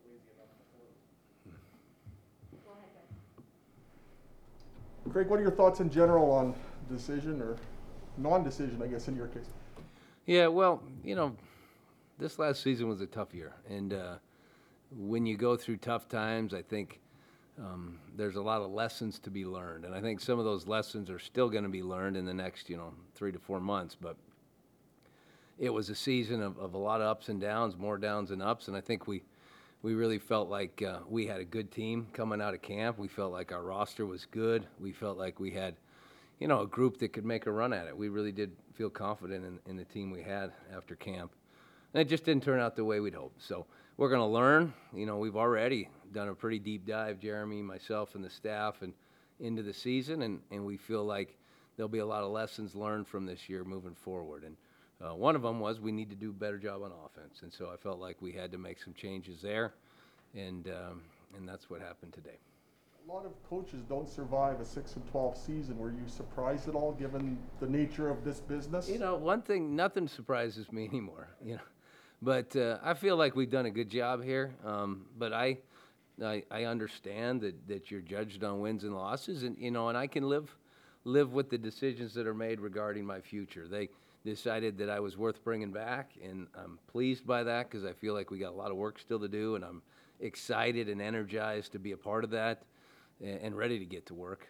Go ahead, Craig, what are your thoughts in general on decision or non-decision, I guess, in your case? Yeah, well, this last season was a tough year, and when you go through tough times, I think there's a lot of lessons to be learned, and I think some of those lessons are still going to be learned in the next, 3 to 4 months. But it was a season of a lot of ups and downs, more downs than ups, and I think we really felt like we had a good team coming out of camp. We felt like our roster was good. We felt like we had, a group that could make a run at it. We really did feel confident in the team we had after camp. And it just didn't turn out the way we'd hoped. So we're going to learn. We've already done a pretty deep dive, Jeremy, myself, and the staff, and into the season, and we feel like there'll be a lot of lessons learned from this year moving forward. And one of them was we need to do a better job on offense. And so I felt like we had to make some changes there, and that's what happened today. A lot of coaches don't survive a 6-12 season. Were you surprised at all, given the nature of this business? One thing, nothing surprises me anymore. But I feel like we've done a good job here. But I understand that you're judged on wins and losses, and I can live with the decisions that are made regarding my future. They decided that I was worth bringing back, and I'm pleased by that because I feel like we got a lot of work still to do, and I'm excited and energized to be a part of that, and ready to get to work.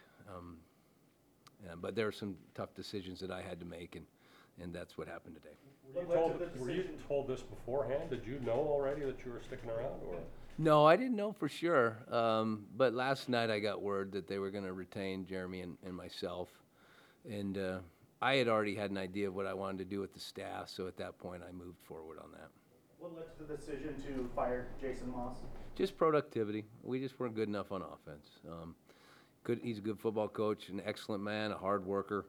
But there were some tough decisions that I had to make, and that's what happened today. Were you told this beforehand? Did you know already that you were sticking around, or? No, I didn't know for sure. But last night I got word that they were going to retain Jeremy and myself. And I had already had an idea of what I wanted to do with the staff, so at that point I moved forward on that. What led to the decision to fire Jason Moss? Just productivity. We just weren't good enough on offense. He's a good football coach, an excellent man, a hard worker.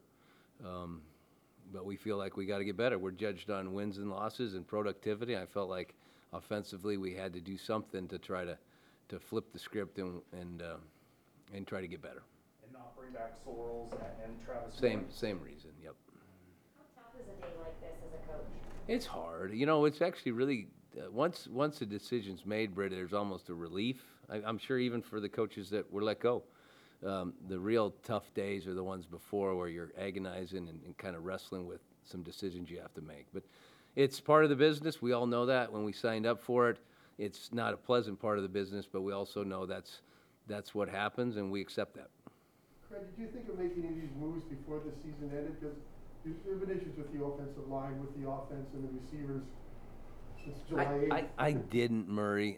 But we feel like we got to get better. We're judged on wins and losses and productivity. I felt like offensively we had to do something to try to flip the script and try to get better. And not bring back Sorrells and Travis. Same reason. Yep. How tough is a day like this as a coach? It's hard. It's actually really once the decision's made, Britt, there's almost a relief. I'm sure even for the coaches that were let go. The real tough days are the ones before where you're agonizing and kind of wrestling with some decisions you have to make. But it's part of the business. We all know that when we signed up for it. It's not a pleasant part of the business, but we also know that's what happens, and we accept that. Craig, did you think of making any of these moves before the season ended? Because there have been issues with the offensive line, with the offense and the receivers since July 8th. I didn't, Murray.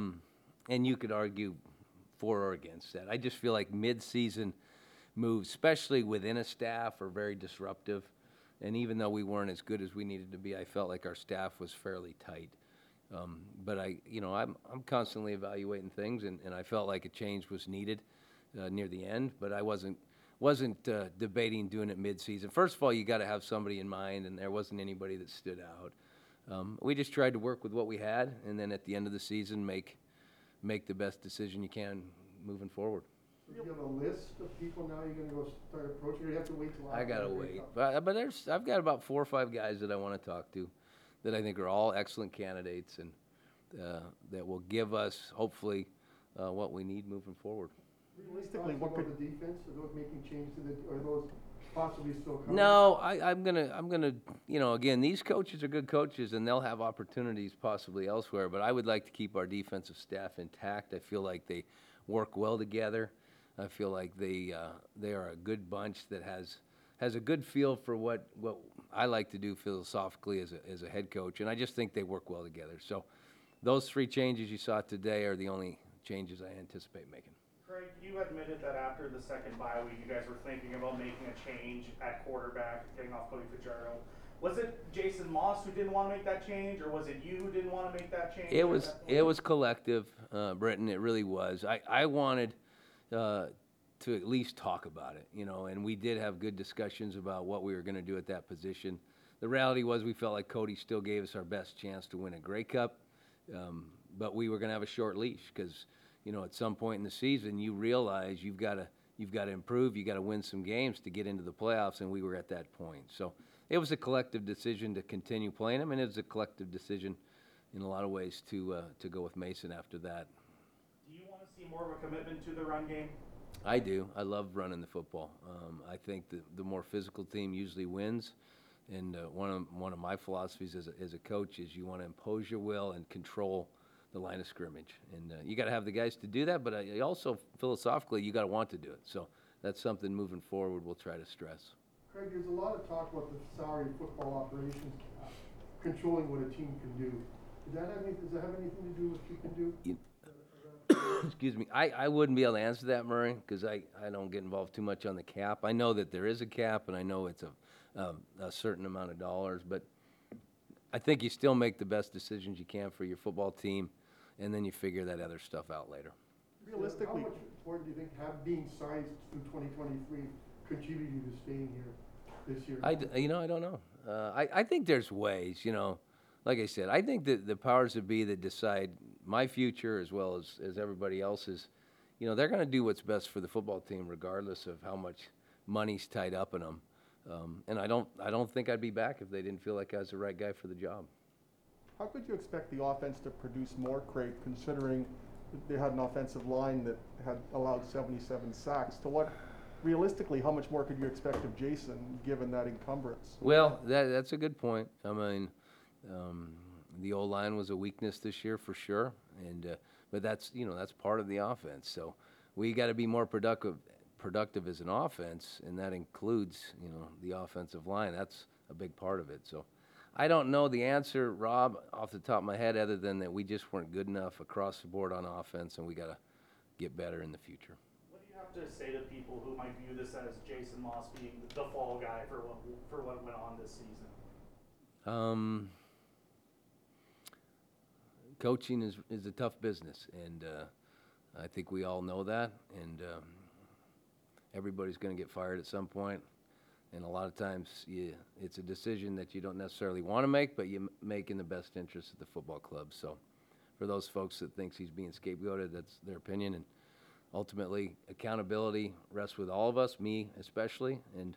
And you could argue for or against that. I just feel like mid-season moves, especially within a staff, are very disruptive. And even though we weren't as good as we needed to be, I felt like our staff was fairly tight. But I'm constantly evaluating things, and I felt like a change was needed near the end. But I wasn't debating doing it mid-season. First of all, you got to have somebody in mind, and there wasn't anybody that stood out. We just tried to work with what we had, and then at the end of the season, make the best decision you can moving forward. Do you have a list of people now you're going to go start approaching, or you have to wait till I gotta wait, but I've got about 4 or 5 guys that I want to talk to, that I think are all excellent candidates, and that will give us hopefully what we need moving forward. Realistically, what could the defense? Are those making changes to are those possibly still coming? No, I'm gonna again, these coaches are good coaches, and they'll have opportunities possibly elsewhere. But I would like to keep our defensive staff intact. I feel like they work well together. I feel like they are a good bunch that has a good feel for what I like to do philosophically as a head coach, and I just think they work well together. So those 3 changes you saw today are the only changes I anticipate making. Craig, you admitted that after the second bye week, you guys were thinking about making a change at quarterback, getting off Cody Fitzgerald. Was it Jason Moss who didn't want to make that change, or was it you who didn't want to make that change? It was collective, Britton. It really was. I wanted to at least talk about it, and we did have good discussions about what we were going to do at that position. The reality was we felt like Cody still gave us our best chance to win a Grey Cup, but we were going to have a short leash because, at some point in the season you realize you've got to improve, you got to win some games to get into the playoffs, and we were at that point. So it was a collective decision to continue playing him, and it was a collective decision in a lot of ways to go with Mason after that. Do you want to see more of a commitment to the run game? I do. I love running the football. I think the more physical team usually wins. And one of my philosophies as a coach is you want to impose your will and control the line of scrimmage. And you got to have the guys to do that, but I also philosophically you got to want to do it. So that's something moving forward we'll try to stress. Craig, there's a lot of talk about the salary football operations cap, controlling what a team can do. Does that have anything to do with what you can do? Excuse me. I wouldn't be able to answer that, Murray, because I don't get involved too much on the cap. I know that there is a cap, and I know it's a certain amount of dollars, but I think you still make the best decisions you can for your football team, and then you figure that other stuff out later. Realistically, How much important do you think being sized through 2023 contributed you to staying here this year? I don't know. I think there's ways, like I said, I think that the powers that be that decide my future as well as everybody else's, they're going to do what's best for the football team regardless of how much money's tied up in them. And I don't think I'd be back if they didn't feel like I was the right guy for the job. how could you expect the offense to produce more, Craig, considering that they had an offensive line that had allowed 77 sacks? Realistically, how much more could you expect of Jason given that encumbrance? Well, that's a good point. I mean, the O-line was a weakness this year for sure, but that's part of the offense. So we got to be more productive as an offense, and that includes the offensive line. That's a big part of it. So I don't know the answer, Rob, off the top of my head, other than that we just weren't good enough across the board on offense, and we got to get better in the future. What do you have to say to people who might view this as Jason Moss being the fall guy for what went on this season? Coaching is a tough business, and I think we all know that, and everybody's going to get fired at some point, and a lot of times it's a decision that you don't necessarily want to make, but you make in the best interest of the football club. So for those folks that thinks he's being scapegoated, that's their opinion, and ultimately accountability rests with all of us, me especially, and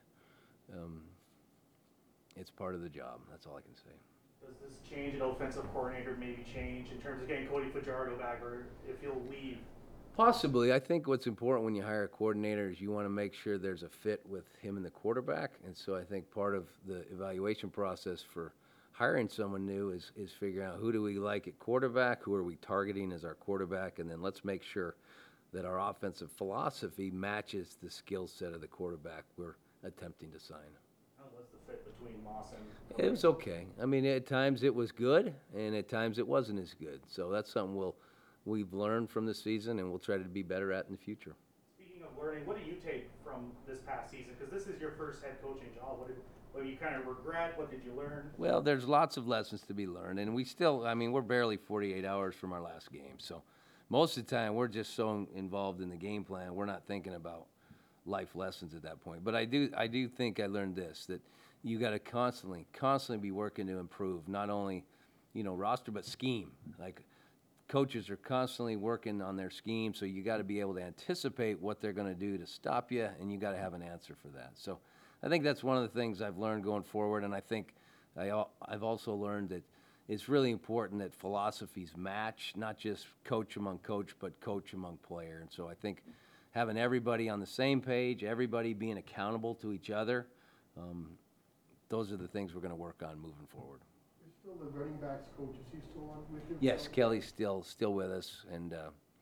it's part of the job. That's all I can say. Does this change an offensive coordinator maybe change in terms of getting Cody Fajardo back, or if he'll leave? Possibly. I think what's important when you hire a coordinator is you want to make sure there's a fit with him and the quarterback. And so I think part of the evaluation process for hiring someone new is figuring out who do we like at quarterback, who are we targeting as our quarterback, and then let's make sure that our offensive philosophy matches the skill set of the quarterback we're attempting to sign. How was the fit between Moss and It was okay. I mean, at times it was good, and at times it wasn't as good. So that's something we've learned from this season, and we'll try to be better at in the future. Speaking of learning, what do you take from this past season? Because this is your first head coaching job. What do you kind of regret? What did you learn? Well, there's lots of lessons to be learned, and we're barely 48 hours from our last game. So most of the time, we're just so involved in the game plan, we're not thinking about life lessons at that point. But I do think I learned this, that you got to constantly be working to improve, not only, roster, but scheme. Like, coaches are constantly working on their scheme, so you got to be able to anticipate what they're going to do to stop you, and you got to have an answer for that. So I think that's one of the things I've learned going forward, and I think I've also learned that it's really important that philosophies match, not just coach among coach, but coach among player. And so I think having everybody on the same page, everybody being accountable to each other, those are the things we're going to work on moving forward. You're still the running backs coach. Is he still on with you? Yes, Kelly's still with us, and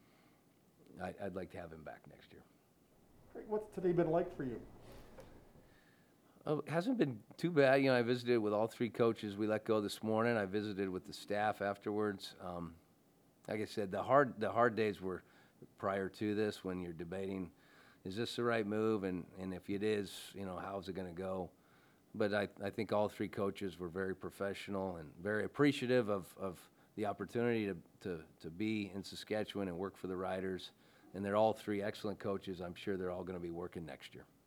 I'd like to have him back next year. Craig, what's today been like for you? Oh, it hasn't been too bad. I visited with all three coaches we let go this morning. I visited with the staff afterwards. Like I said, the hard days were prior to this, when you're debating, is this the right move? And if it is, how's it going to go? But I think all three coaches were very professional and very appreciative of the opportunity to be in Saskatchewan and work for the Riders. And they're all three excellent coaches. I'm sure they're all going to be working next year.